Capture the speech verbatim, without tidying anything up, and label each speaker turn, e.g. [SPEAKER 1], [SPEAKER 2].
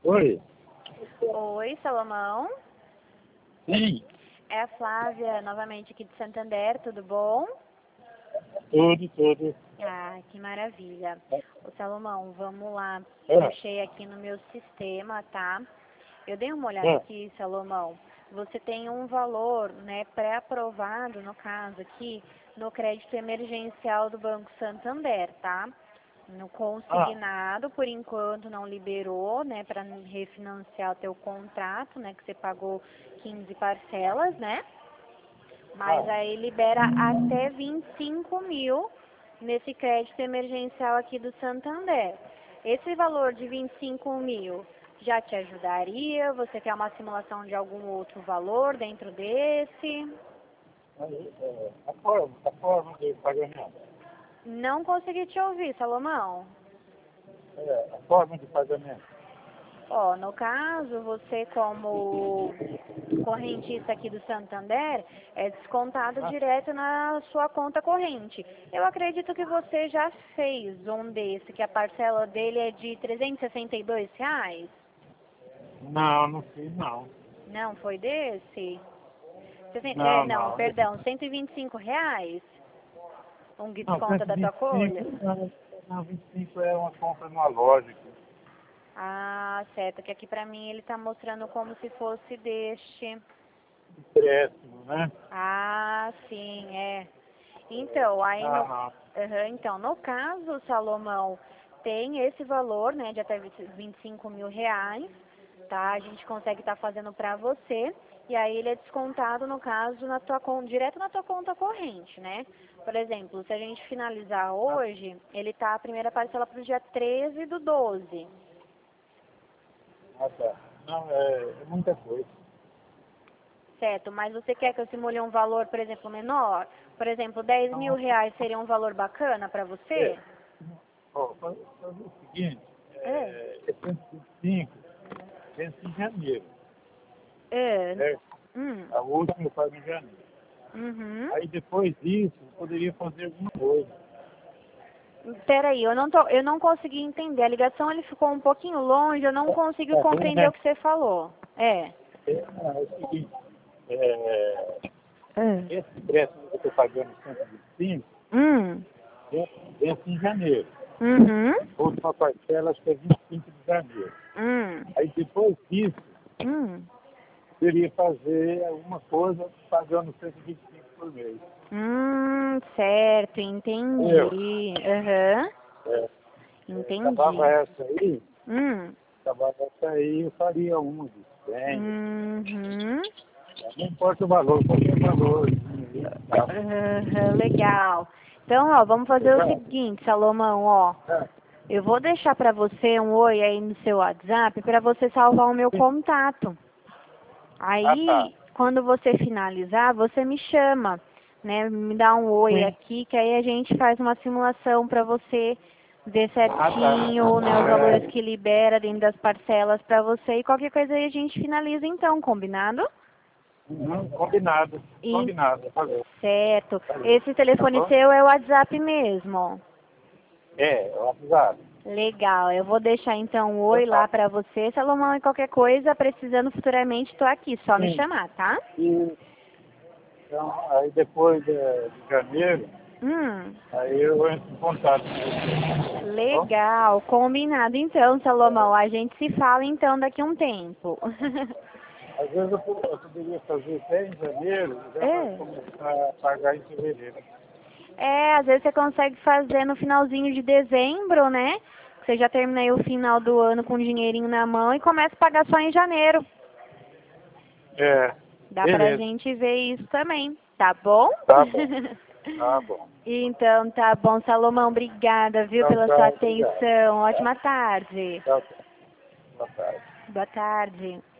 [SPEAKER 1] Oi.
[SPEAKER 2] Oi, Salomão.
[SPEAKER 1] Sim,
[SPEAKER 2] É a Flávia, novamente aqui de Santander, tudo bom?
[SPEAKER 1] tudo, tudo.
[SPEAKER 2] Ah, que maravilha. Ô, Salomão, vamos lá.
[SPEAKER 1] É.
[SPEAKER 2] Puxei aqui no meu sistema, tá? Eu dei uma olhada
[SPEAKER 1] É.
[SPEAKER 2] aqui, Salomão. Você tem um valor, né, pré-aprovado, no caso aqui, no crédito emergencial do Banco Santander, tá? No consignado, por enquanto não liberou, né, para refinanciar o teu contrato, né, que você pagou quinze parcelas, né? Mas
[SPEAKER 1] Ah.
[SPEAKER 2] aí libera até vinte e cinco mil nesse crédito emergencial aqui do Santander. Esse valor de vinte e cinco mil já te ajudaria? Você quer uma simulação de algum outro valor dentro desse?
[SPEAKER 1] Aí, é, a forma, a forma de pagamento.
[SPEAKER 2] Não consegui te ouvir, Salomão.
[SPEAKER 1] É, a forma de pagamento.
[SPEAKER 2] Ó, no caso, você como correntista aqui do Santander, é descontado
[SPEAKER 1] Ah.
[SPEAKER 2] direto na sua conta corrente. Eu acredito que você já fez um desse, que a parcela dele é de trezentos e sessenta e dois reais.
[SPEAKER 1] Não, não fiz não.
[SPEAKER 2] Não, foi desse? Sesen- É,
[SPEAKER 1] Não,
[SPEAKER 2] não,
[SPEAKER 1] não.
[SPEAKER 2] perdão, cento e vinte e cinco reais? Um
[SPEAKER 1] Não,
[SPEAKER 2] desconto da tua folha?
[SPEAKER 1] cento e vinte e cinco, não, não, vinte e cinco é uma compra numa loja.
[SPEAKER 2] Ah, certo, que aqui pra mim ele tá mostrando como se fosse deste.
[SPEAKER 1] Empréstimo, né?
[SPEAKER 2] Ah, sim, é. Então, aí no,
[SPEAKER 1] Não, não.
[SPEAKER 2] Aham, então, no caso, Salomão, tem esse valor, né, de até vinte e cinco mil reais, tá? A gente consegue estar fazendo para você, e aí ele é descontado, no caso, na tua conta, direto na tua conta corrente, né? Por exemplo, se a gente finalizar hoje, ele tá a primeira parcela para o dia treze do doze.
[SPEAKER 1] Ah, tá. Não, é, é muita coisa.
[SPEAKER 2] Certo, mas você quer que eu simule um valor, por exemplo, menor? Por exemplo, dez mil
[SPEAKER 1] Então,
[SPEAKER 2] reais seria um valor bacana para
[SPEAKER 1] é.
[SPEAKER 2] você?
[SPEAKER 1] Ó, faz, faz o seguinte,
[SPEAKER 2] É.
[SPEAKER 1] é, é cento e vinte e cinco, vence em janeiro,
[SPEAKER 2] É.
[SPEAKER 1] certo?
[SPEAKER 2] Hum.
[SPEAKER 1] A última eu pago em janeiro.
[SPEAKER 2] Uhum.
[SPEAKER 1] Aí depois disso, eu poderia fazer alguma coisa.
[SPEAKER 2] Peraí, eu não tô, eu não consegui entender. A ligação ele ficou um pouquinho longe, eu não consigo
[SPEAKER 1] Tá bom,
[SPEAKER 2] compreender
[SPEAKER 1] né?
[SPEAKER 2] o que você falou. É.
[SPEAKER 1] É, não, é o seguinte, é,
[SPEAKER 2] Hum.
[SPEAKER 1] esse empréstimo que eu estou pagando cento e vinte e cinco,
[SPEAKER 2] Hum.
[SPEAKER 1] vence vence em janeiro.
[SPEAKER 2] Uhum.
[SPEAKER 1] Última parcela acho que é vinte e cinco de janeiro.
[SPEAKER 2] Hum.
[SPEAKER 1] Aí depois disso,
[SPEAKER 2] Hum.
[SPEAKER 1] eu teria que fazer alguma coisa pagando cento e vinte e cinco por mês.
[SPEAKER 2] Hum, certo,
[SPEAKER 1] Eu,
[SPEAKER 2] entendi. Aham.
[SPEAKER 1] é, é, acabava
[SPEAKER 2] Entendi.
[SPEAKER 1] essa aí,
[SPEAKER 2] Hum.
[SPEAKER 1] acabava essa aí, eu faria uma de cem.
[SPEAKER 2] Uhum.
[SPEAKER 1] Não importa o valor, qualquer valor. Tá?
[SPEAKER 2] Aham, legal. Então, ó, vamos fazer o
[SPEAKER 1] Legal?
[SPEAKER 2] seguinte, Salomão, ó.
[SPEAKER 1] É.
[SPEAKER 2] Eu vou deixar pra você um oi aí no seu WhatsApp pra você salvar o meu contato.
[SPEAKER 1] Ah, tá.
[SPEAKER 2] Aí, quando você finalizar, você me chama, né? Me dá um oi
[SPEAKER 1] Sim.
[SPEAKER 2] aqui, que aí a gente faz uma simulação para você ver
[SPEAKER 1] Ah,
[SPEAKER 2] certinho, né, os
[SPEAKER 1] tá.
[SPEAKER 2] valores
[SPEAKER 1] É,
[SPEAKER 2] que libera dentro das parcelas para você e qualquer coisa aí a gente finaliza então, combinado?
[SPEAKER 1] uhum, combinado.
[SPEAKER 2] E,
[SPEAKER 1] Combinado. Valeu.
[SPEAKER 2] certo.
[SPEAKER 1] Valeu.
[SPEAKER 2] Esse
[SPEAKER 1] Tá
[SPEAKER 2] telefone
[SPEAKER 1] bom?
[SPEAKER 2] seu é o WhatsApp mesmo.
[SPEAKER 1] É, é o WhatsApp.
[SPEAKER 2] Legal, eu vou deixar então um
[SPEAKER 1] Então
[SPEAKER 2] oi
[SPEAKER 1] tá.
[SPEAKER 2] lá para você, Salomão, e qualquer coisa, precisando futuramente, estou aqui, só me
[SPEAKER 1] Sim.
[SPEAKER 2] chamar, tá?
[SPEAKER 1] E, então, aí depois de, de janeiro,
[SPEAKER 2] Hum.
[SPEAKER 1] aí eu entro em contato com você. Tá bom?
[SPEAKER 2] Legal, combinado então, Salomão. A gente se fala então daqui a um tempo.
[SPEAKER 1] Às vezes eu, po- eu poderia fazer até em janeiro, já para
[SPEAKER 2] É.
[SPEAKER 1] começar a pagar em fevereiro.
[SPEAKER 2] É, às vezes você consegue fazer no finalzinho de dezembro, né? Você já termina aí o final do ano com o dinheirinho na mão e começa a pagar só em janeiro.
[SPEAKER 1] É,
[SPEAKER 2] Dá pra
[SPEAKER 1] beleza.
[SPEAKER 2] gente ver isso também, tá bom?
[SPEAKER 1] Tá bom. Tá bom.
[SPEAKER 2] Então, tá bom, Salomão. Obrigada, viu,
[SPEAKER 1] Tchau,
[SPEAKER 2] pela sua
[SPEAKER 1] tchau. Obrigado.
[SPEAKER 2] atenção.
[SPEAKER 1] Tá?
[SPEAKER 2] Ótima tarde.
[SPEAKER 1] Tchau, tchau. Boa tarde.
[SPEAKER 2] Boa tarde.